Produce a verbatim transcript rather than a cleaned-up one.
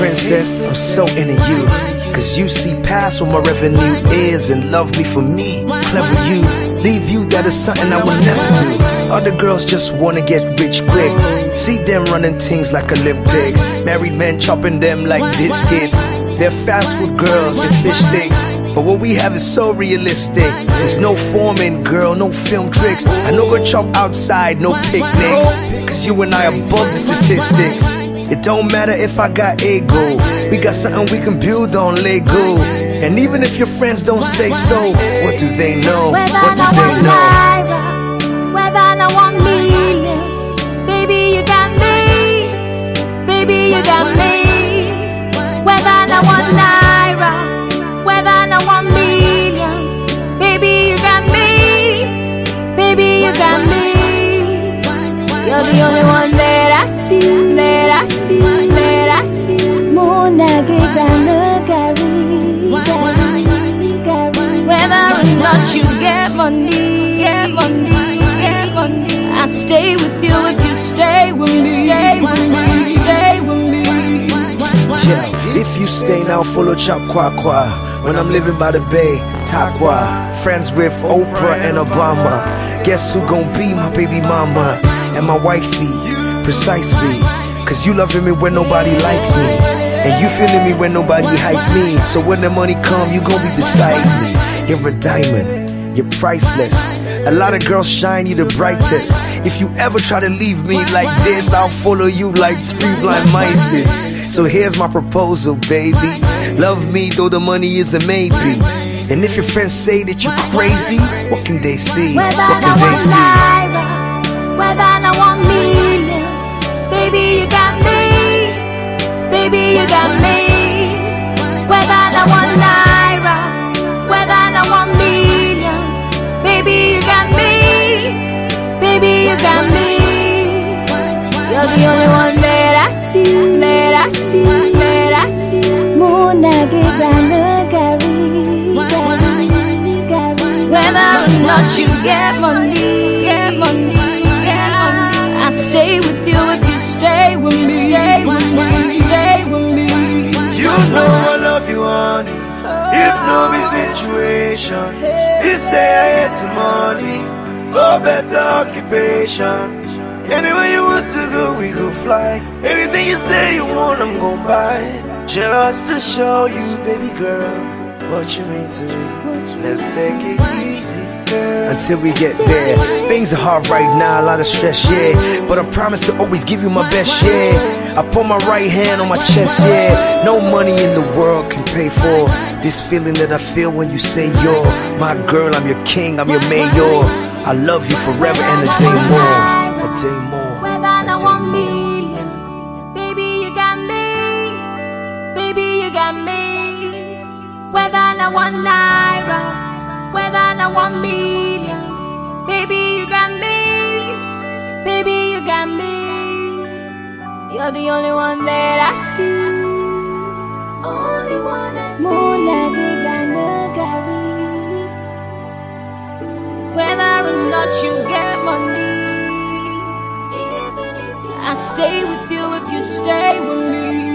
princess, I'm so into you. Cause you see past what my revenue is and love me for me. Clever you, leave you, that is something I would never do. Other girls just wanna get rich quick. See them running things like Olympics. Married men chopping them like biscuits. They're fast food girls and fish sticks. But what we have is so realistic. There's no forming, girl, no film tricks. I know go chop outside, no picnics. Cause you and I are above the statistics. It don't matter if I got ego. We got something we can build on Lego. And even if your friends don't say so, what do they know? What do they know? Whether I want million, baby you got me, baby you got me. Whether I want naira, whether I want million, baby you got me, baby you got me. You're the only one that I see, that I see, that I see. Mona gigana gari, gari, gari. Whether or not you get money, get money, get money. I stay with you if you stay with me, stay with me, stay with me. Yeah, if you stay now, follow Chop Kwa Kwa. When I'm living by the bay, Takwa. Friends with Oprah and Obama. Guess who gon' be my baby mama? And my wifey, precisely. Cause you loving me when nobody likes me. And you feeling me when nobody hype me. So when the money come, you gon' be beside me. You're a diamond, you're priceless. A lot of girls shine, you the brightest. If you ever try to leave me like this, I'll follow you like three blind mice. So here's my proposal, baby. Love me though the money is a maybe. And if your friends say that you're crazy, what can they see? What can they see? Whether I want million, baby you got me, baby you got me. Whether I want naira, whether I want million, baby you got me, baby you got me. You're the only one that I see, that I see, that I see. Mona gigana gari, gari, gari. Whether or not you get money, get money. I stay with you if you stay with me, stay with me, stay with me. You know I love you, honey. If no be situation, if say I had some money or better occupation, anywhere you want to go, we go fly. Anything you say you want, I'm gon' buy. Just to show you, baby girl, what you mean to me. Let's take it easy. Until we get there. Things are hard right now, a lot of stress, yeah. But I promise to always give you my best, yeah. I put my right hand on my chest, yeah. No money in the world can pay for this feeling that I feel when you say you're my girl, I'm your king, I'm your mayor. I love you forever and a day more, a day more. Whether I want million, baby you got me, baby you got me. Whether I want naira, whether I want million, baby you got me, baby you got me. You're the only one that I see, only one I see. Mona gigana gari. Whether or not you get money, I stay with you if you stay with me.